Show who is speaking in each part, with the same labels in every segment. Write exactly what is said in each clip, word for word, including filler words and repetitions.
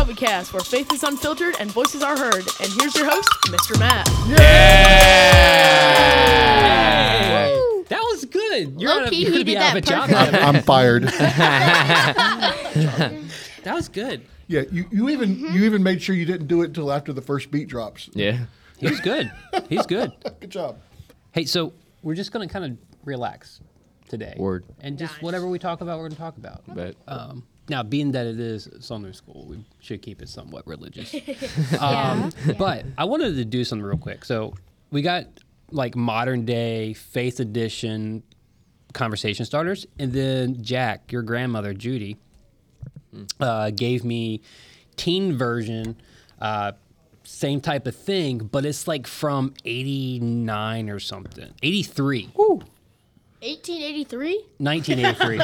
Speaker 1: Shelby Cast, where faith is unfiltered and voices are heard. And here's your host, Mister Matt.
Speaker 2: Yeah!
Speaker 3: Yay! That was good. You're
Speaker 4: Low
Speaker 3: out of,
Speaker 4: key,
Speaker 3: you're
Speaker 4: he
Speaker 3: gonna be
Speaker 4: did
Speaker 3: out of a
Speaker 4: that
Speaker 3: job.
Speaker 4: perfect.
Speaker 2: I'm fired.
Speaker 3: That was good.
Speaker 2: Yeah, you, you even you even made sure you didn't do it until after the first beat drops.
Speaker 5: Yeah.
Speaker 3: He was good. He's good.
Speaker 2: Good job.
Speaker 3: Hey, so we're just gonna kind of relax today.
Speaker 5: Word.
Speaker 3: And just
Speaker 1: Nice.
Speaker 3: whatever we talk about, we're gonna talk about.
Speaker 5: But
Speaker 3: Um, now, being that it is Southern School, we should keep it somewhat religious. um, But I wanted to do something real quick. So we got like modern day faith edition conversation starters, and then Jack, your grandmother Judy, uh, gave me teen version, uh, same type of thing, but it's like from eighty-nine or something, eighty-three.
Speaker 4: eighteen eighty-three?
Speaker 3: nineteen eighty-three.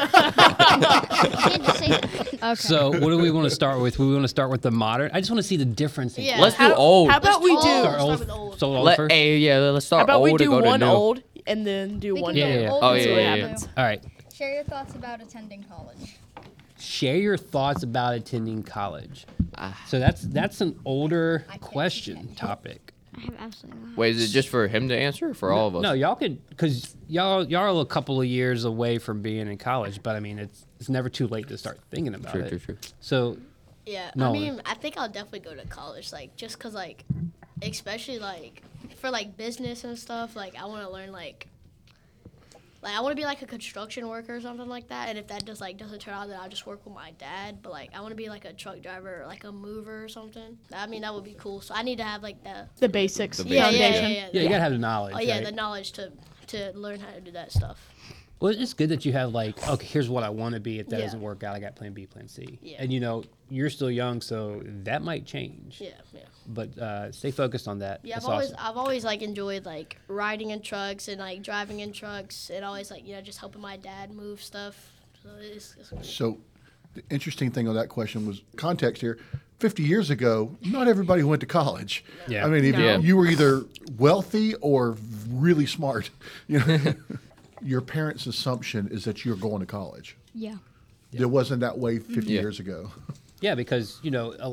Speaker 4: Can't just say that.
Speaker 6: Okay.
Speaker 3: So what do we want to start with? We want to start with the modern. I just want to see the difference. In
Speaker 4: Yeah.
Speaker 5: let's do
Speaker 1: How-
Speaker 5: old.
Speaker 1: How about we
Speaker 4: Let's
Speaker 1: do?
Speaker 4: all
Speaker 3: Start
Speaker 4: start
Speaker 3: old,
Speaker 4: with old.
Speaker 3: so old
Speaker 5: Let,
Speaker 3: first.
Speaker 5: hey, yeah, let's start
Speaker 1: How about we
Speaker 5: old and
Speaker 1: do
Speaker 5: go to
Speaker 1: one
Speaker 5: new.
Speaker 1: old and then do
Speaker 4: We
Speaker 1: one
Speaker 4: can
Speaker 3: Yeah,
Speaker 4: go
Speaker 3: yeah, yeah.
Speaker 4: old
Speaker 5: Oh,
Speaker 4: and
Speaker 5: yeah,
Speaker 4: see what
Speaker 5: yeah, yeah.
Speaker 4: happens.
Speaker 3: All right.
Speaker 6: Share your thoughts about attending college.
Speaker 3: Share your thoughts about attending college.
Speaker 5: Ah.
Speaker 3: So that's that's an older
Speaker 6: I can't
Speaker 3: question
Speaker 6: pretend.
Speaker 3: topic.
Speaker 4: I have absolutely not.
Speaker 5: Wait, is it just for him to answer or for all of us?
Speaker 3: No, y'all could, because y'all y'all are a couple of years away from being in college, but I mean it's it's never too late to start thinking about
Speaker 5: True,
Speaker 3: it.
Speaker 5: true, true.
Speaker 3: So
Speaker 4: Yeah,
Speaker 3: No.
Speaker 4: I mean, I think I'll definitely go to college, like, just because, like, especially, like, for, like, business and stuff, like, I want to learn, like, like, I want to be, like, a construction worker or something like that, and if that just, like, doesn't turn out, then I'll just work with my dad, but, like, I want to be, like, a truck driver or, like, a mover or something. I mean, that would be cool, so I need to have, like, the,
Speaker 1: The basics.
Speaker 5: The
Speaker 4: yeah, yeah, yeah,
Speaker 1: foundation.
Speaker 4: yeah,
Speaker 3: yeah, you gotta have the knowledge.
Speaker 4: oh, yeah,
Speaker 3: right?
Speaker 4: the knowledge to, to learn how to do that stuff.
Speaker 3: Well, it's good that you have like, okay, here's what I want to be. If that
Speaker 4: Yeah.
Speaker 3: doesn't work out, I got plan B, plan C.
Speaker 4: Yeah.
Speaker 3: And you know, you're still young, so that might change.
Speaker 4: Yeah, yeah.
Speaker 3: But uh, stay focused on that.
Speaker 4: Yeah, I've
Speaker 3: That's
Speaker 4: always
Speaker 3: awesome.
Speaker 4: I've always like enjoyed like riding in trucks and like driving in trucks and always like you know just helping my dad move stuff. So it's, it's cool.
Speaker 2: So the interesting thing on that question was context here. fifty years ago, not everybody went to college.
Speaker 3: Yeah.
Speaker 2: I mean, either,
Speaker 5: No.
Speaker 2: you were either wealthy or really smart. You know, your parents' assumption is that you're going to college.
Speaker 6: Yeah.
Speaker 2: It wasn't that way fifty
Speaker 5: Yeah.
Speaker 2: years ago.
Speaker 3: Yeah, because you know, uh,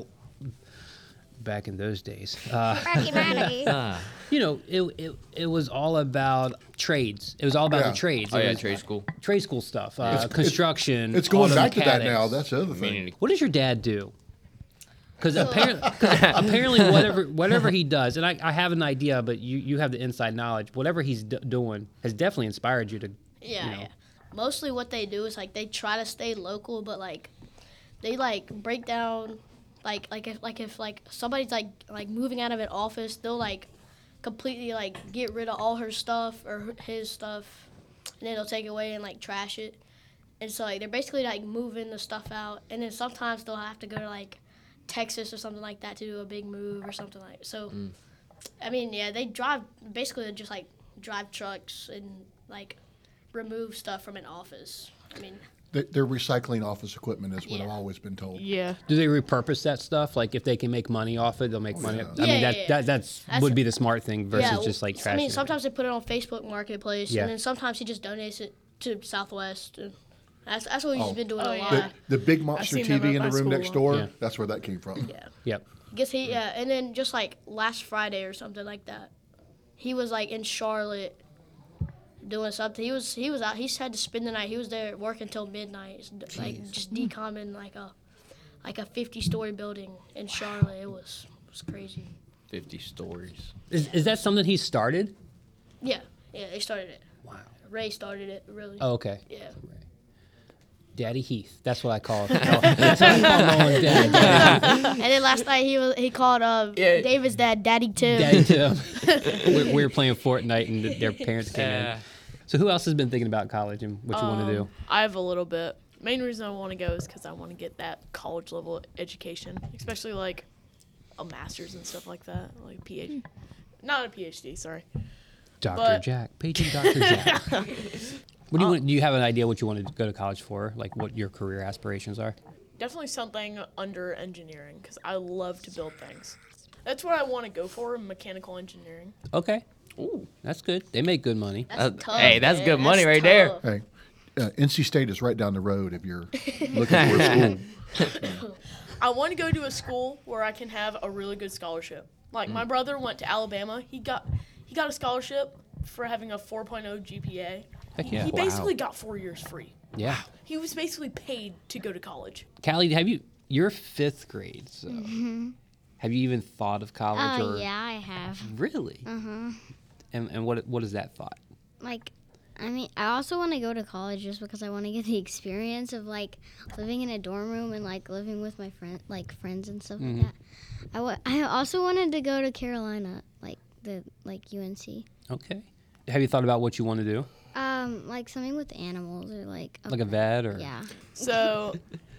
Speaker 3: back in those days, uh,
Speaker 5: Ah.
Speaker 3: you know, it, it it was all about trades. It was all about
Speaker 2: Yeah.
Speaker 3: the trades.
Speaker 5: Oh,
Speaker 3: It
Speaker 5: yeah,
Speaker 3: was
Speaker 5: trade school.
Speaker 3: trade school stuff, uh,
Speaker 2: It's-
Speaker 3: construction.
Speaker 2: It's going
Speaker 3: auto
Speaker 2: back to that
Speaker 3: mechanics.
Speaker 2: now. That's the other
Speaker 5: I
Speaker 2: thing.
Speaker 5: mean,
Speaker 3: What does your dad do? Because apparently, apparently, whatever whatever he does, and I, I have an idea, but you, you have the inside knowledge. Whatever he's d- doing has definitely inspired you to.
Speaker 4: Yeah,
Speaker 3: you know.
Speaker 4: yeah. Mostly what they do is like they try to stay local, but like they like break down like like if like if like somebody's like like moving out of an office, they'll like completely like get rid of all her stuff or his stuff, and then they'll take it away and like trash it. And so like they're basically like moving the stuff out, and then sometimes they'll have to go to like Texas or something like that to do a big move or something like so. I mean, yeah, they drive basically just like drive trucks and like remove stuff from an office. I mean,
Speaker 2: They- They're recycling office equipment, is what
Speaker 4: Yeah.
Speaker 2: I've always been told.
Speaker 1: Yeah.
Speaker 3: Do they repurpose that stuff? Like if they can make money off it, they'll make money.
Speaker 2: yeah.
Speaker 3: I
Speaker 4: Yeah,
Speaker 3: mean,
Speaker 4: yeah,
Speaker 3: that,
Speaker 4: yeah.
Speaker 3: that that's,
Speaker 4: That's-
Speaker 3: would be the smart thing versus
Speaker 4: yeah, well,
Speaker 3: just like trashing.
Speaker 4: I mean,
Speaker 3: it.
Speaker 4: sometimes they put it on Facebook Marketplace,
Speaker 3: Yeah.
Speaker 4: and then sometimes he just donates it to Southwest. And that's that's what he's
Speaker 2: Oh.
Speaker 4: been doing
Speaker 1: Oh,
Speaker 4: a
Speaker 1: yeah.
Speaker 4: lot.
Speaker 2: The, the big monster
Speaker 1: seen
Speaker 3: uh,
Speaker 2: T
Speaker 1: them
Speaker 2: V
Speaker 1: at
Speaker 2: in the
Speaker 1: my
Speaker 2: room
Speaker 1: school
Speaker 2: next
Speaker 1: once.
Speaker 2: door,
Speaker 3: Yeah.
Speaker 2: that's where that came from.
Speaker 4: Yeah.
Speaker 3: Yep.
Speaker 4: Guess he yeah, and then just like last Friday or something like that, he was like in Charlotte doing something. He was he was out. He had to spend the night. He was there working until midnight, like just decomming like a like a fifty story building in Charlotte. It was it was crazy.
Speaker 5: fifty stories.
Speaker 3: Is is that something he started?
Speaker 4: Yeah, yeah. They started it.
Speaker 3: Wow.
Speaker 4: Ray started it. Really.
Speaker 3: Oh, okay.
Speaker 4: Yeah.
Speaker 3: Daddy Heath. That's what I call it. That's what I call Nolan's dad. Daddy Heath.
Speaker 4: And then last night he was he called uh
Speaker 5: Yeah.
Speaker 4: David's dad Daddy Tim.
Speaker 3: Daddy Tim. we, we were playing Fortnite and their parents came in.
Speaker 5: Uh,
Speaker 3: So who else has been thinking about college and what you want to do?
Speaker 1: Um, I have a little bit. Main reason I want to go is because I want to get that college level education, especially like a master's and stuff like that, like PhD. Not a PhD, sorry.
Speaker 3: Doctor
Speaker 1: but-
Speaker 3: Jack, paging Doctor Jack. What do you want? Do you have an idea what you want to go to college for? Like what your career aspirations are?
Speaker 1: Definitely something under engineering because I love to build things. That's what I want to go for, mechanical engineering.
Speaker 3: Okay. Ooh, that's good. They make good money.
Speaker 4: That's
Speaker 5: Uh,
Speaker 4: tough.
Speaker 5: hey, that's
Speaker 4: man.
Speaker 5: good money
Speaker 4: That's
Speaker 5: right there.
Speaker 4: tough.
Speaker 2: Hey, uh, N C State is right down the road if you're looking for a school.
Speaker 1: I want to go to a school where I can have a really good scholarship. Like my brother went to Alabama. He got he got a scholarship for having a four point oh G P A.
Speaker 3: Heck yeah.
Speaker 1: He
Speaker 5: Wow.
Speaker 1: basically got four years free.
Speaker 3: Yeah.
Speaker 1: He was basically paid to go to college.
Speaker 3: Callie, have you? You're fifth grade, so have you even thought of college?
Speaker 7: Oh,
Speaker 3: or
Speaker 7: yeah, I have.
Speaker 3: Really?
Speaker 7: Uh-huh.
Speaker 3: And and what what is that thought?
Speaker 7: Like, I mean, I also want to go to college just because I want to get the experience of, like, living in a dorm room and, like, living with my friend, like, friends and stuff
Speaker 3: Mhm.
Speaker 7: like that. I, wa- I also wanted to go to Carolina, like, the, like, U N C.
Speaker 3: Okay. Have you thought about what you want to do?
Speaker 7: Um, like, something with animals or, like...
Speaker 3: Like a vet or?
Speaker 7: Yeah.
Speaker 1: So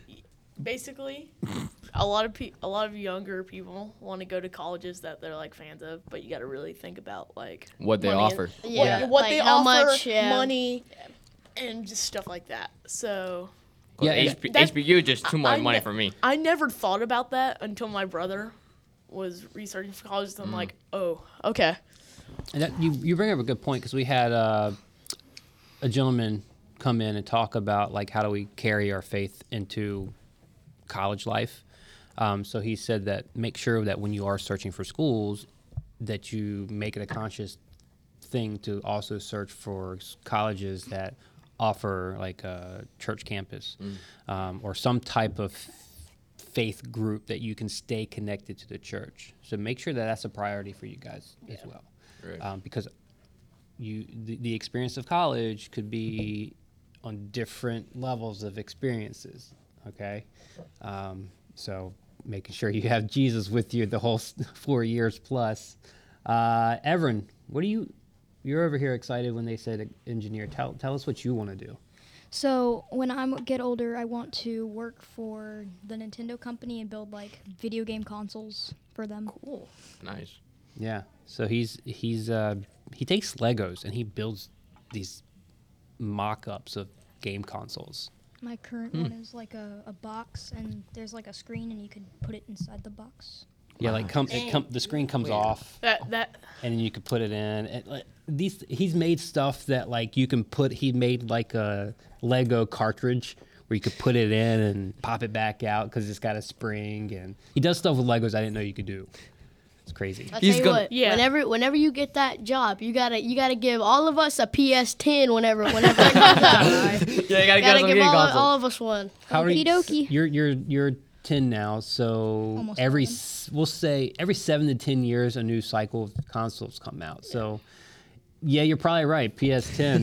Speaker 1: basically, a lot of pe- a lot of younger people want to go to colleges that they're like fans of, but you got to really think about like
Speaker 5: What they
Speaker 1: money and-
Speaker 5: offer.
Speaker 4: Yeah.
Speaker 1: what, what
Speaker 4: like
Speaker 1: they
Speaker 4: how
Speaker 1: offer,
Speaker 4: much, yeah.
Speaker 1: money, and just stuff like that. So
Speaker 3: Yeah,
Speaker 5: H-
Speaker 3: and-
Speaker 1: that-
Speaker 5: H B U just too much
Speaker 1: I
Speaker 5: money
Speaker 1: ne-
Speaker 5: for me.
Speaker 1: I never thought about that until my brother was researching for college. So I'm like, oh, okay.
Speaker 3: And that, you you bring up a good point because we had uh, a gentleman come in and talk about like how do we carry our faith into college life. Um, so he said that make sure that when you are searching for schools, that you make it a conscious thing to also search for s- colleges that offer like a church campus um, or some type of faith group that you can stay connected to the church. So make sure that that's a priority for you guys as well,
Speaker 5: Right.
Speaker 3: um, because you the, the experience of college could be on different levels of experiences. Okay, um, so making sure you have Jesus with you the whole s- four years plus. Uh, Everin, what do you? You're over here excited when they said engineer. Tell tell us what you want to do.
Speaker 6: So when I get older, I want to work for the Nintendo company and build like video game consoles for them.
Speaker 1: Cool.
Speaker 5: Nice.
Speaker 3: Yeah. So he's he's uh, he takes Legos and he builds these mock-ups of game consoles.
Speaker 6: My current one is like a, a box, and there's like a screen, and you could put it inside the box.
Speaker 3: Yeah, like come, it come the screen comes off,
Speaker 1: That that
Speaker 3: and then you can put it in. And like, these he's made stuff that like you can put. He made like a Lego cartridge where you could put it in and pop it back out because it's got a spring. And he does stuff with Legos I didn't know you could do. It's crazy.
Speaker 4: I
Speaker 5: He's
Speaker 4: tell you
Speaker 5: gonna-
Speaker 4: what,
Speaker 1: Yeah.
Speaker 4: whenever whenever you get that job, you gotta you gotta give all of us a P S ten whenever whenever that comes out. All right?
Speaker 5: Yeah, you gotta,
Speaker 4: Gotta
Speaker 5: get some
Speaker 4: give
Speaker 5: game
Speaker 4: all,
Speaker 5: consoles.
Speaker 4: all of us one.
Speaker 3: How are you?
Speaker 6: Okie dokie.
Speaker 3: You're you're you're ten now, so
Speaker 6: Almost
Speaker 3: every
Speaker 6: eleven.
Speaker 3: s- we'll say every seven to ten years a new cycle of consoles come out. So yeah, you're probably right. P S ten.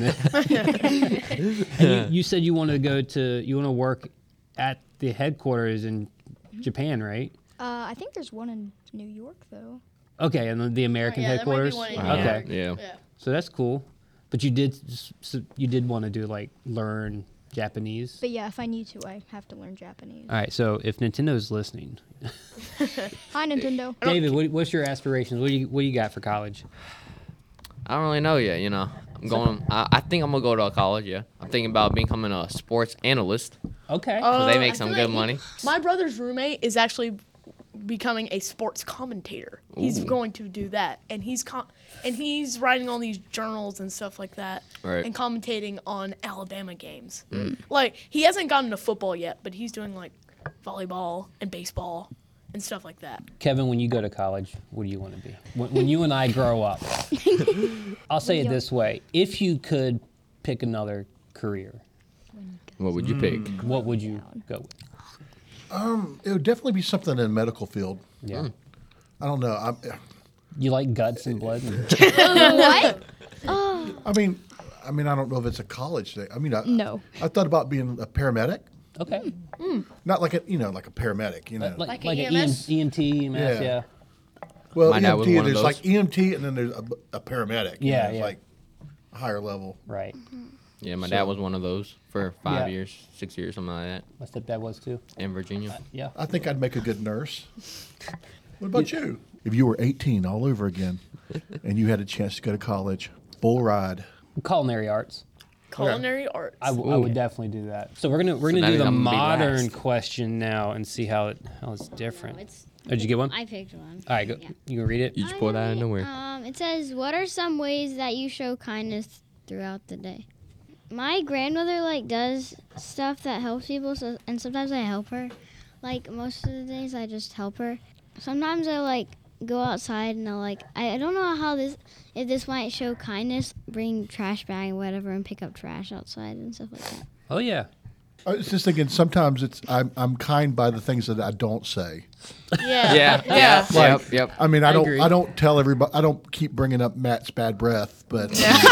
Speaker 3: And you, you said you want to go to you want to work at the headquarters in Japan, right?
Speaker 6: Uh, I think there's one in New York though.
Speaker 3: Okay, and the, the American
Speaker 4: yeah, there might be
Speaker 3: headquarters.
Speaker 4: one in
Speaker 5: New
Speaker 3: Okay,
Speaker 5: Yeah.
Speaker 4: Yeah.
Speaker 3: so that's cool. But you did s- s- you did want to do like learn Japanese.
Speaker 6: But yeah, if I need to, I have to learn Japanese.
Speaker 3: All right, so if Nintendo's listening,
Speaker 6: Hi, Nintendo.
Speaker 3: David, what, what's your aspirations? What do you what do you got for college?
Speaker 5: I don't really know yet, you know. I'm going. I, I think I'm gonna go to college. Yeah, I'm thinking about becoming a sports analyst.
Speaker 3: Okay.
Speaker 5: So they
Speaker 1: Uh,
Speaker 5: make
Speaker 1: I
Speaker 5: some
Speaker 1: feel
Speaker 5: good
Speaker 1: like he-
Speaker 5: money.
Speaker 1: My brother's roommate is actually becoming a sports commentator. He's
Speaker 5: Ooh.
Speaker 1: going to do that, and he's com- and he's writing all these journals and stuff like that,
Speaker 5: Right.
Speaker 1: and commentating on Alabama games. Like he hasn't gotten to football yet, but he's doing like volleyball and baseball and stuff like that.
Speaker 3: Kevin, when you go to college, what do you want to be? When, when you and I grow up, I'll say it this way: if you could pick another career,
Speaker 5: What would you pick?
Speaker 3: what would you go with?
Speaker 2: It would definitely be something in the medical field.
Speaker 3: Yeah.
Speaker 2: I don't know. I'm,
Speaker 3: You like guts and blood? And-
Speaker 6: What?
Speaker 2: I mean, I mean, I don't know if it's a college thing. I mean, I,
Speaker 6: No.
Speaker 2: I thought about being a paramedic,
Speaker 3: okay.
Speaker 2: not like a you know like a paramedic. You know,
Speaker 3: Like,
Speaker 1: Like
Speaker 3: like,
Speaker 1: a
Speaker 3: an
Speaker 1: E M S?
Speaker 3: E M T, E M S,
Speaker 2: Yeah.
Speaker 3: yeah.
Speaker 2: well,
Speaker 5: My dad was
Speaker 2: E M T.
Speaker 5: one of
Speaker 2: There's
Speaker 5: those.
Speaker 2: like E M T, and then there's a, a paramedic. you
Speaker 3: Yeah,
Speaker 2: know, it's
Speaker 3: yeah.
Speaker 2: like a higher level.
Speaker 3: Right.
Speaker 5: Yeah, my dad was one of those for five
Speaker 3: Yeah.
Speaker 5: years, six years, something like that,
Speaker 3: My stepdad was too.
Speaker 5: in Virginia.
Speaker 3: Yeah.
Speaker 2: I think I'd make a good nurse. What about you? If you were eighteen all over again, and you had a chance to go to college, full ride.
Speaker 3: Culinary arts.
Speaker 1: Culinary arts.
Speaker 3: I, w- I would definitely do that. So we're gonna we're
Speaker 5: So
Speaker 3: gonna
Speaker 5: that
Speaker 3: do
Speaker 5: means
Speaker 3: the
Speaker 5: I'm gonna be
Speaker 3: modern
Speaker 5: last.
Speaker 3: question now and see how it how it's different.
Speaker 7: No, it's,
Speaker 3: Oh, did you get one?
Speaker 7: I picked one.
Speaker 3: All right, go.
Speaker 7: Yeah.
Speaker 3: You can read it.
Speaker 5: You just pulled that out of nowhere.
Speaker 7: Um, it says, "What are some ways that you show kindness throughout the day?" My grandmother like does stuff that helps people, so and sometimes I help her. like most of the days I just help her. Sometimes I like go outside and I'll like I, I don't know how this if this might show kindness, bring trash bag or whatever and pick up trash outside and stuff like that.
Speaker 3: Oh yeah.
Speaker 2: I was just thinking sometimes it's I'm I'm kind by the things that I don't say.
Speaker 1: Yeah.
Speaker 5: Yeah,
Speaker 1: Yeah.
Speaker 5: yeah,
Speaker 2: Like,
Speaker 5: yep, yep.
Speaker 2: I mean, I,
Speaker 3: I
Speaker 2: don't
Speaker 3: agree.
Speaker 2: I don't tell everybody. I don't keep bringing up Matt's bad breath, but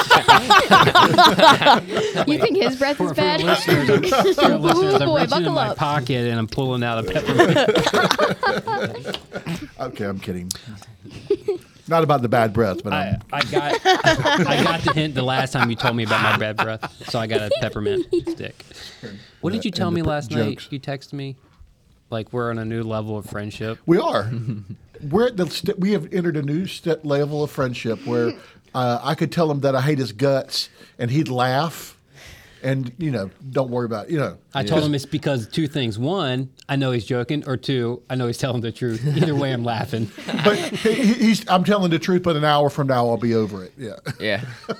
Speaker 6: You think his breath is
Speaker 3: For, for
Speaker 6: bad?
Speaker 3: listeners, I'm, for listeners, I'm
Speaker 6: Boy,
Speaker 3: reaching in
Speaker 6: buckle
Speaker 3: my
Speaker 6: up.
Speaker 3: pocket and I'm pulling out a peppermint.
Speaker 2: okay, I'm kidding. Not about the bad breath, but
Speaker 3: I,
Speaker 2: I'm,
Speaker 3: I got I got the hint the last time you told me about my bad breath, so I got a peppermint stick. What did you tell
Speaker 2: and
Speaker 3: me
Speaker 2: the
Speaker 3: last
Speaker 2: jokes.
Speaker 3: night? You texted me, like we're on a new level of friendship.
Speaker 2: we are. We're at the st- we have entered a new st- level of friendship where uh, I could tell him that I hate his guts, and he'd laugh, and you know, don't worry about it, you know.
Speaker 3: I told him it's because two things: one, I know he's joking, or two, I know he's telling the truth. Either way, I'm laughing.
Speaker 2: But he, he- he's I'm telling the truth, but an hour from now I'll be over it. Yeah,
Speaker 5: Yeah.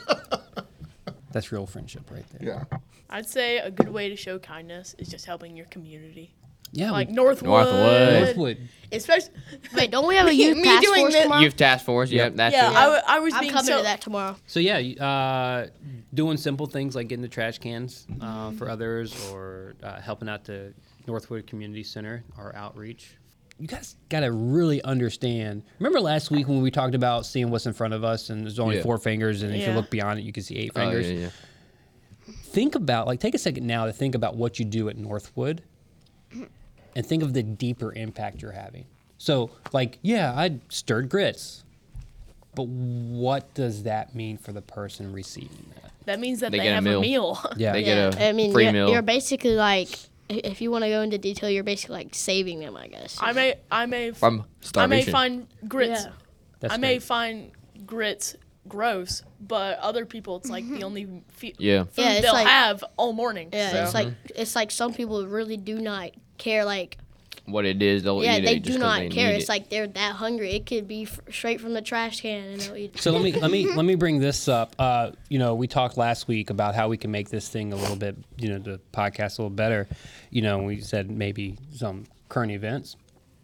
Speaker 3: That's real friendship right there.
Speaker 2: yeah.
Speaker 1: I'd say a good way to show kindness is just helping your community.
Speaker 3: Yeah,
Speaker 1: Like
Speaker 3: we-
Speaker 1: Northwood.
Speaker 5: Northwood.
Speaker 3: Northwood.
Speaker 1: Especially.
Speaker 4: Wait, don't we have a youth
Speaker 1: Me
Speaker 4: task
Speaker 1: doing
Speaker 4: force
Speaker 1: this-
Speaker 4: tomorrow?
Speaker 5: Youth task force. Yep, that's
Speaker 1: Yeah,
Speaker 5: it.
Speaker 1: I, w- I was
Speaker 4: I'm
Speaker 1: being
Speaker 4: coming
Speaker 1: so.
Speaker 4: to that tomorrow.
Speaker 3: So yeah, you- uh, doing simple things like getting the trash cans uh, for others, or uh, helping out the Northwood Community Center, our outreach. You guys got to really understand. Remember last week when we talked about seeing what's in front of us, and there's only
Speaker 5: Yeah.
Speaker 3: four fingers, and if you
Speaker 1: Yeah.
Speaker 3: look beyond it, you can see eight
Speaker 5: Oh,
Speaker 3: fingers.
Speaker 5: yeah, yeah.
Speaker 3: Think about, like, take a second now to think about what you do at Northwood, and think of the deeper impact you're having. So, like, yeah, I stirred grits, but what does that mean for the person receiving that?
Speaker 1: That means that
Speaker 5: They
Speaker 1: they,
Speaker 5: get a
Speaker 1: have
Speaker 5: meal.
Speaker 1: a meal.
Speaker 3: Yeah.
Speaker 5: They
Speaker 4: Yeah,
Speaker 5: get a
Speaker 4: I mean,
Speaker 5: free
Speaker 4: you're,
Speaker 5: meal.
Speaker 4: you're basically like, i- if you want to go into detail, you're basically like saving them, I guess.
Speaker 1: I may, I may, f-
Speaker 5: From
Speaker 1: I may
Speaker 5: starvation.
Speaker 1: find grits.
Speaker 4: Yeah.
Speaker 3: That's
Speaker 1: I may
Speaker 3: great.
Speaker 1: find grits gross, but other people, it's like the only fe-
Speaker 5: Yeah.
Speaker 1: food
Speaker 4: Yeah, it's
Speaker 1: they'll
Speaker 4: like-
Speaker 1: have all morning.
Speaker 4: Yeah,
Speaker 1: so.
Speaker 4: it's like it's like some people really do not care. Like,
Speaker 5: What it is, they'll
Speaker 4: yeah,
Speaker 5: eat
Speaker 4: they
Speaker 5: it just
Speaker 4: do
Speaker 5: 'cause
Speaker 4: not
Speaker 5: they
Speaker 4: care.
Speaker 5: need
Speaker 4: It's
Speaker 5: it.
Speaker 4: like they're that hungry. It could be f- straight from the trash can, and they'll eat. it.
Speaker 3: So let me let me let me bring this up. Uh, you know, we talked last week about how we can make this thing a little bit, you know, the podcast a little better. You know, we said maybe some current events.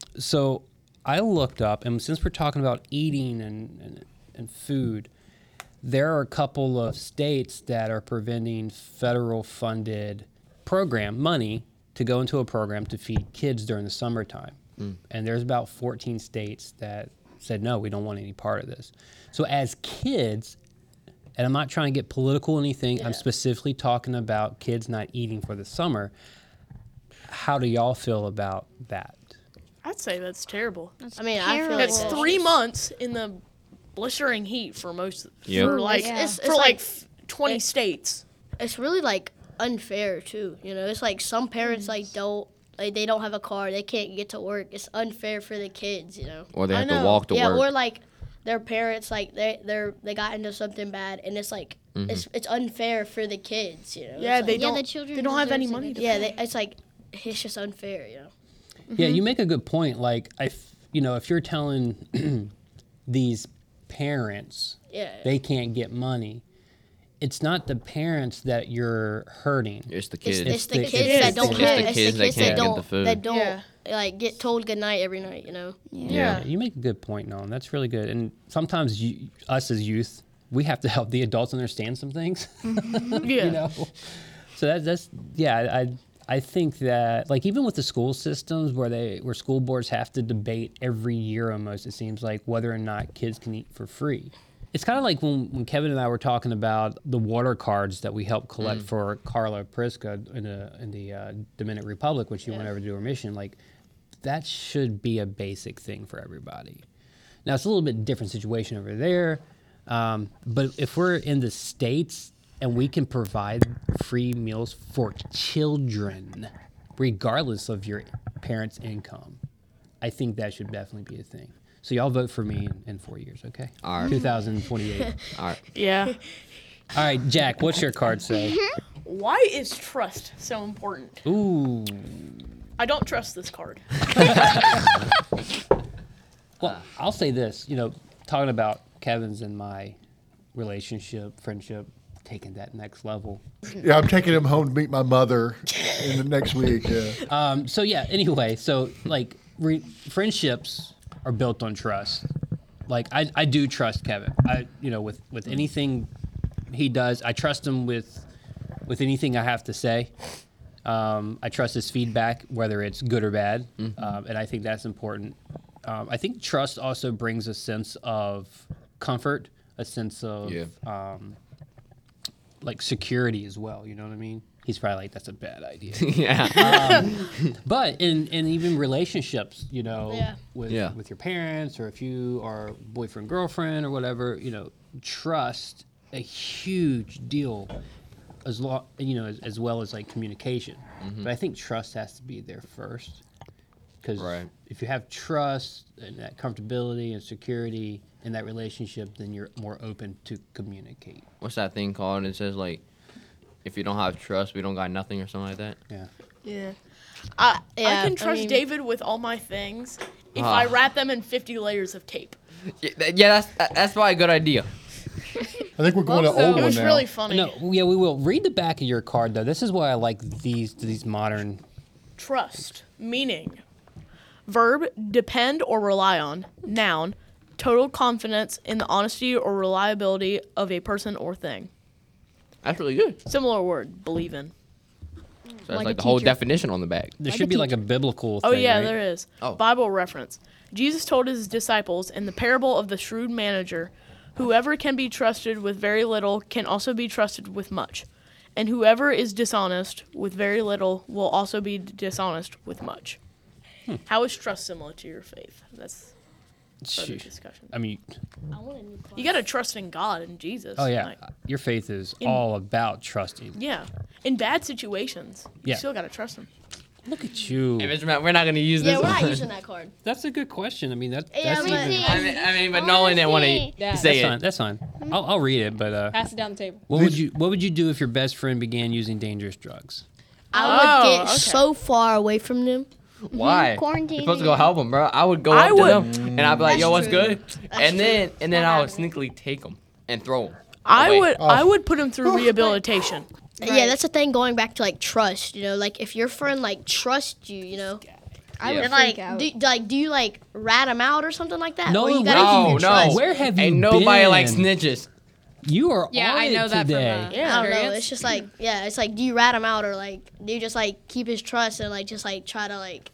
Speaker 3: So I looked up, and since we're talking about eating and and, and food, there are a couple of states that are preventing federal funded program money to go into a program to feed kids during the summertime. And there's about fourteen states that said, no, we don't want any part of this. So as kids, and I'm not trying to get political or anything, I'm specifically talking about kids not eating for the summer. How do y'all feel about that?
Speaker 1: I'd say that's terrible.
Speaker 4: I mean, I feel like
Speaker 1: That's
Speaker 4: that's
Speaker 1: three
Speaker 4: just-
Speaker 1: months in the blistering heat for most,
Speaker 5: Yep.
Speaker 1: for like,
Speaker 4: It's- it's
Speaker 1: for like,
Speaker 4: like-
Speaker 1: f- twenty
Speaker 4: it-
Speaker 1: states.
Speaker 4: It's really like unfair too. You know, it's like some parents like don't like they don't have a car, they can't get to work. It's unfair for the kids. You know.
Speaker 5: Or they
Speaker 1: I
Speaker 5: have to
Speaker 1: know.
Speaker 5: walk to
Speaker 4: yeah,
Speaker 5: work.
Speaker 4: or like their parents like they they're they got into something bad, and it's like it's it's unfair for the kids. You know.
Speaker 1: Yeah,
Speaker 4: It's
Speaker 1: they
Speaker 4: like,
Speaker 7: Yeah,
Speaker 1: don't.
Speaker 7: the children
Speaker 1: they don't have any
Speaker 7: deserves it.
Speaker 1: money to
Speaker 4: yeah,
Speaker 1: pay.
Speaker 4: they, it's like it's just unfair. You know.
Speaker 3: Yeah, you make a good point. Like, I, f- you know, if you're telling these parents
Speaker 4: Yeah.
Speaker 3: they can't get money, it's not the parents that you're hurting.
Speaker 5: It's the
Speaker 4: It's,
Speaker 5: kids.
Speaker 4: it's the
Speaker 3: the-
Speaker 4: kids
Speaker 1: it's
Speaker 4: that
Speaker 1: the
Speaker 4: don't
Speaker 1: kids.
Speaker 4: have.
Speaker 1: It's
Speaker 4: It's
Speaker 5: the kids
Speaker 4: the
Speaker 5: that
Speaker 4: kids that
Speaker 5: can't get
Speaker 4: don't
Speaker 5: the food.
Speaker 4: that don't
Speaker 1: Yeah.
Speaker 4: like get told goodnight every night. You know.
Speaker 1: Yeah.
Speaker 3: You make a good point, Nolan. That's really good. And sometimes you, us as youth, we have to help the adults understand some things.
Speaker 1: Yeah.
Speaker 3: You know, so that's that's yeah. I I- I think that like even with the school systems where they where school boards have to debate every year almost, it seems like whether or not kids can eat for free. It's kind of like when, when Kevin and I were talking about the water cards that we helped collect for Carla Prisca in the in the uh, Dominican Republic when she went over to do her mission. Like that should be a basic thing for everybody. Now it's a little bit different situation over there, um, but if we're in the States and we can provide free meals for children, regardless of your parents' income, I think that should definitely be a thing. So y'all vote for me in, in four years, okay?
Speaker 5: All right.
Speaker 3: two thousand twenty-eight.
Speaker 5: All right.
Speaker 1: Yeah.
Speaker 3: All right, Jack, what's your card say?
Speaker 1: Why is trust so important?
Speaker 3: Ooh.
Speaker 1: I don't trust this card.
Speaker 3: Well, I'll say this, you know, talking about Kevin's and my relationship, friendship, taking that next level.
Speaker 2: Yeah, I'm taking him home to meet my mother in the next week. Yeah.
Speaker 3: Um, so yeah. Anyway, so like re- friendships are built on trust. Like I, I do trust Kevin. I, you know, with with anything he does, I trust him with with anything I have to say. Um, I trust his feedback, whether it's good or bad,
Speaker 5: Mm-hmm.
Speaker 3: um, and I think that's important. Um, I think trust also brings a sense of comfort, a sense of
Speaker 5: Yeah.
Speaker 3: um, like security as well. You know what I mean? He's probably like, that's a bad idea.
Speaker 5: yeah.
Speaker 3: But in, in even relationships, you know,
Speaker 4: Yeah.
Speaker 3: with
Speaker 5: Yeah.
Speaker 3: with your parents, or if you are boyfriend, girlfriend, or whatever, you know, trust a huge deal, as long you know, as, as well as like communication. But I think trust has to be there first, because
Speaker 5: Right.
Speaker 3: if you have trust and that comfortability and security in that relationship, then you're more open to communicate.
Speaker 5: What's that thing called? It says like, if you don't have trust, we don't got nothing, or something like that.
Speaker 3: Yeah.
Speaker 1: Yeah. I,
Speaker 4: Yeah,
Speaker 1: I can
Speaker 4: I
Speaker 1: trust
Speaker 4: mean-
Speaker 1: David with all my things if
Speaker 5: Ah.
Speaker 1: I wrap them in fifty layers of tape.
Speaker 5: Yeah, that- yeah, that's that's probably a good idea.
Speaker 2: I think we're going to
Speaker 1: It
Speaker 2: old one
Speaker 1: was
Speaker 2: now.
Speaker 1: really funny.
Speaker 3: No, yeah, we will read the back of your card though. This is why I like these these modern.
Speaker 1: Trust, meaning verb, depend or rely on. Noun, total confidence in the honesty or reliability of a person or thing.
Speaker 5: That's really good. So
Speaker 1: Similar word, believe in.
Speaker 5: that's
Speaker 4: Like
Speaker 5: like,
Speaker 4: a
Speaker 5: the whole
Speaker 4: teacher.
Speaker 5: definition on the back.
Speaker 3: There
Speaker 4: Like
Speaker 3: should
Speaker 4: a
Speaker 3: be like a biblical.
Speaker 1: Oh
Speaker 3: thing,
Speaker 1: yeah,
Speaker 3: right?
Speaker 1: there is.
Speaker 5: Oh.
Speaker 1: Bible reference. Jesus told his disciples in the parable of the shrewd manager, whoever can be trusted with very little can also be trusted with much. And whoever is dishonest with very little will also be dishonest with much.
Speaker 3: Hmm.
Speaker 1: How is trust similar to your faith? That's further
Speaker 3: Shoot.
Speaker 1: discussion.
Speaker 3: I mean,
Speaker 4: I want a new class.
Speaker 1: You gotta trust in God and Jesus.
Speaker 3: oh yeah,
Speaker 1: Like,
Speaker 3: your faith is
Speaker 1: In-
Speaker 3: all about trusting.
Speaker 1: yeah. In bad situations, you
Speaker 3: Yeah.
Speaker 1: still gotta trust him.
Speaker 3: Look at you.
Speaker 5: Hey, Mister Matt, we're not gonna use this.
Speaker 4: Yeah, we're not
Speaker 5: one.
Speaker 4: using that card.
Speaker 3: That's a good question. I mean, that,
Speaker 4: Yeah,
Speaker 3: that's
Speaker 4: but-
Speaker 3: even.
Speaker 5: I mean, I mean, but Nolan didn't want to
Speaker 7: Honestly.
Speaker 8: Yeah.
Speaker 5: say
Speaker 3: That's
Speaker 5: it.
Speaker 3: fine. That's fine. I'll, I'll read it. But uh,
Speaker 8: Pass it down the table.
Speaker 3: what would you What would you do if your best friend began using dangerous drugs?
Speaker 4: I would
Speaker 1: Oh,
Speaker 4: get
Speaker 1: okay.
Speaker 4: so far away from them.
Speaker 5: Why?
Speaker 7: Quarantine
Speaker 5: You're supposed to go
Speaker 7: it.
Speaker 5: help them, bro. I would go
Speaker 1: I
Speaker 5: up
Speaker 1: would-
Speaker 5: to them and I'd be like,
Speaker 4: That's
Speaker 5: "Yo, what's
Speaker 4: true.
Speaker 5: good?" and then and then
Speaker 8: What
Speaker 5: I would
Speaker 8: happened?
Speaker 5: sneakily take them and throw them.
Speaker 1: I
Speaker 5: Away.
Speaker 1: would I would put him through rehabilitation.
Speaker 4: Yeah, that's the thing. Going back to like trust, you know, like if your friend like trusts you, you know,
Speaker 7: I
Speaker 5: Yeah.
Speaker 7: would
Speaker 4: and
Speaker 7: freak
Speaker 4: like,
Speaker 7: out.
Speaker 4: do, like, do you like rat them out or something like that?
Speaker 3: No,
Speaker 4: or you
Speaker 3: no,
Speaker 4: gotta
Speaker 5: No,
Speaker 4: keep your
Speaker 5: no.
Speaker 4: trust?
Speaker 3: Where have you
Speaker 5: Ain't nobody
Speaker 3: been?
Speaker 5: like snitches.
Speaker 3: You are
Speaker 8: Yeah,
Speaker 3: on
Speaker 8: I know
Speaker 3: it
Speaker 8: that from,
Speaker 3: today.
Speaker 8: uh,
Speaker 1: Yeah.
Speaker 4: I don't know.
Speaker 8: experience.
Speaker 4: It's just like, yeah, it's like, do you rat him out or like, do you just like keep his trust and like just like try to like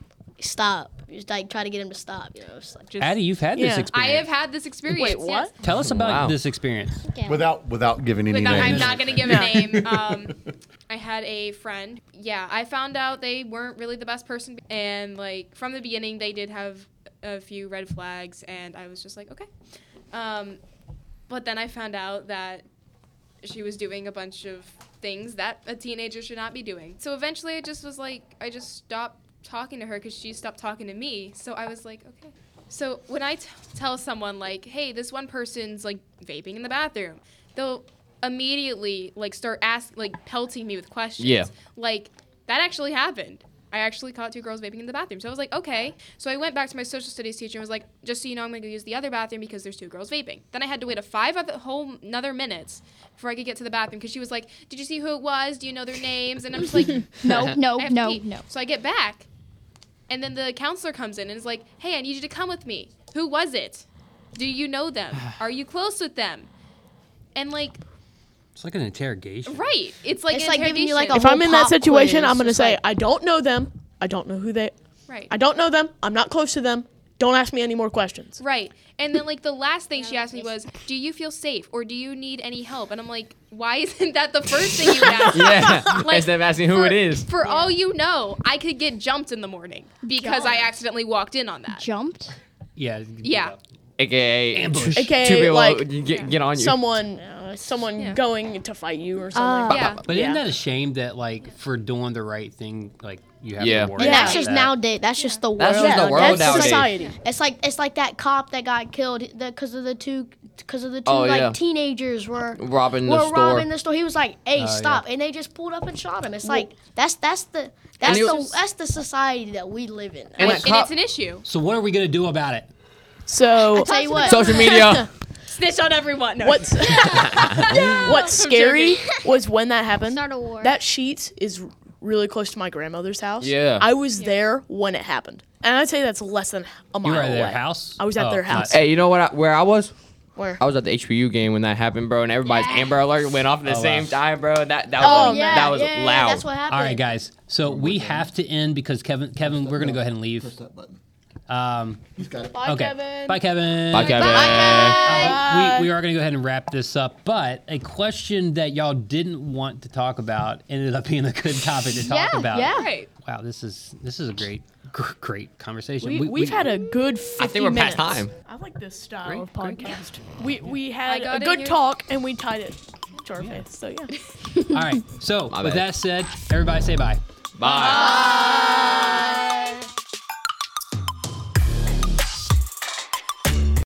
Speaker 4: stop, just like try to get him to stop, you know? It's like,
Speaker 8: Just-
Speaker 3: Addie, you've had this
Speaker 1: Yeah.
Speaker 3: experience.
Speaker 8: I have had this experience.
Speaker 1: Wait, what?
Speaker 8: yes.
Speaker 3: Tell us about
Speaker 5: Wow.
Speaker 3: this experience.
Speaker 7: Okay.
Speaker 2: Without without giving any
Speaker 8: Without, I'm
Speaker 2: names.
Speaker 8: not gonna give a name. Um, I had a friend. Yeah, I found out they weren't really the best person, and like from the beginning, they did have a few red flags, and I was just like, okay. Um, but then I found out that she was doing a bunch of things that a teenager should not be doing. So eventually, I just was like, I just stopped talking to her because she stopped talking to me. So I was like, okay. So when I t- tell someone like, hey, this one person's like vaping in the bathroom, they'll immediately like start ask like pelting me with questions.
Speaker 5: Yeah.
Speaker 8: Like that actually happened. I actually caught two girls vaping in the bathroom. So I was like, okay. So I went back to my social studies teacher and was like, just so you know, I'm going to go use the other bathroom because there's two girls vaping. Then I had to wait a five other whole another minutes before I could get to the bathroom because she was like, did you see who it was? Do you know their names? And I'm just like,
Speaker 6: No, no,
Speaker 8: I have to
Speaker 6: no,
Speaker 8: pee.
Speaker 6: no.
Speaker 8: So I get back, and then the counselor comes in and is like, hey, I need you to come with me. Who was it? Do you know them? Are you close with them? And like,
Speaker 3: It's like an interrogation.
Speaker 8: right. It's like
Speaker 4: It's
Speaker 8: an
Speaker 4: like giving you, like,
Speaker 8: interrogation.
Speaker 4: a
Speaker 1: If I'm
Speaker 4: whole
Speaker 1: in that
Speaker 4: pop
Speaker 1: situation,
Speaker 4: quiz,
Speaker 1: I'm gonna
Speaker 4: just
Speaker 1: say
Speaker 4: like-
Speaker 1: I don't know them. I don't know who they.
Speaker 8: Right.
Speaker 1: I don't know them. I'm not close to them. Don't ask me any more questions.
Speaker 8: Right. And then like the last thing she asked me was, do you feel safe or do you need any help? And I'm like, why isn't that the first thing you ask?
Speaker 5: Yeah.
Speaker 8: Like,
Speaker 5: Instead of asking who
Speaker 8: for,
Speaker 5: it is.
Speaker 8: For all you know, I could get jumped in the morning because I
Speaker 6: Jumped?
Speaker 8: accidentally walked in on that.
Speaker 6: Jumped?
Speaker 3: Yeah.
Speaker 8: Yeah.
Speaker 5: A K A
Speaker 3: Ambush.
Speaker 5: Two
Speaker 1: AKA
Speaker 5: people
Speaker 1: like
Speaker 5: get, get on you.
Speaker 1: someone, someone
Speaker 8: Yeah.
Speaker 1: going to fight you or something.
Speaker 6: Uh,
Speaker 8: Yeah.
Speaker 3: But
Speaker 1: Yeah.
Speaker 3: isn't that a shame that like for doing the right thing, like you have
Speaker 5: Yeah.
Speaker 3: to worry
Speaker 4: And that's
Speaker 3: about
Speaker 4: just
Speaker 3: that?
Speaker 4: nowadays. That's just the world.
Speaker 5: That's just the
Speaker 1: Yeah,
Speaker 5: world
Speaker 1: that's
Speaker 5: nowadays.
Speaker 1: society.
Speaker 4: It's like it's like that cop that got killed because of the two because of the two
Speaker 5: Oh,
Speaker 4: like
Speaker 5: yeah.
Speaker 4: teenagers were
Speaker 5: Robbing the
Speaker 4: were
Speaker 5: store.
Speaker 4: robbing the store. He was like, "Hey,
Speaker 3: Oh,
Speaker 4: stop!" And they just pulled up and shot him. It's like that's that's the that's
Speaker 5: he
Speaker 4: the
Speaker 5: was-
Speaker 4: that's the society that we live in.
Speaker 5: And
Speaker 8: And,
Speaker 5: that
Speaker 8: and
Speaker 5: cop-
Speaker 8: it's an issue.
Speaker 3: So what are we gonna do about it?
Speaker 1: So
Speaker 4: I tell you what,
Speaker 5: Social media.
Speaker 8: Snitch on everyone. No.
Speaker 1: what's what's scary was when that happened.
Speaker 7: Start a war.
Speaker 1: That sheet is really close to my grandmother's house.
Speaker 5: Yeah.
Speaker 1: I was there when it happened, and I'd say that's less than a mile
Speaker 3: You were at
Speaker 1: away.
Speaker 3: their house?
Speaker 1: I was at
Speaker 3: Oh,
Speaker 1: their
Speaker 3: not-
Speaker 1: house.
Speaker 5: Hey, you know what? I, where I was?
Speaker 1: Where?
Speaker 5: I was at the H B U game when that happened, bro, and everybody's Amber Alert went off at the
Speaker 3: Oh,
Speaker 5: same
Speaker 3: wow.
Speaker 5: time, bro. That that
Speaker 1: Oh,
Speaker 5: was
Speaker 1: yeah,
Speaker 5: that was
Speaker 4: yeah,
Speaker 5: loud.
Speaker 4: That's what happened.
Speaker 3: All right, guys. So we have to end because Kevin, Kevin, we're gonna go ahead and leave.
Speaker 2: Press that button.
Speaker 3: Um,
Speaker 2: He's got it.
Speaker 1: Bye,
Speaker 3: okay.
Speaker 1: Kevin.
Speaker 3: Bye, Kevin.
Speaker 5: Bye, Kevin.
Speaker 1: Bye.
Speaker 3: We, we are going to go ahead and wrap this up, but a question that y'all didn't want to talk about ended up being a good topic to talk
Speaker 6: Yeah,
Speaker 3: about.
Speaker 6: yeah.
Speaker 8: Right.
Speaker 3: Wow, this is this is a great gr- great conversation.
Speaker 1: We, we've had a good fifty
Speaker 5: I think we're
Speaker 1: minutes.
Speaker 5: past time.
Speaker 1: I like this style
Speaker 3: Great,
Speaker 1: of
Speaker 3: great.
Speaker 1: podcast. We we
Speaker 8: I
Speaker 1: had
Speaker 8: got
Speaker 1: a
Speaker 8: it
Speaker 1: good
Speaker 8: here.
Speaker 1: talk and we tied it to our face. So yeah.
Speaker 3: All right. So
Speaker 5: My
Speaker 3: with
Speaker 5: bad.
Speaker 3: that said, everybody say bye.
Speaker 5: Bye.